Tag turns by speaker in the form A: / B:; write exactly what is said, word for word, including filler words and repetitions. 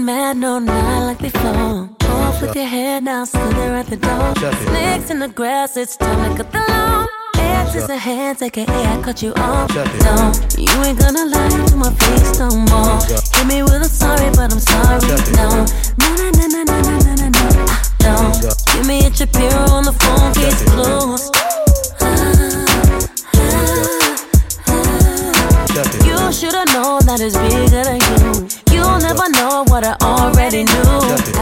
A: mad, no, not like before. Off with your head now, still there at the door. Snakes in the grass, it's time to cut the lawn. Exes ahead, take it, I cut you off. No, you ain't gonna lie to my face no more. Hit me with a sorry, but I'm sorry, no.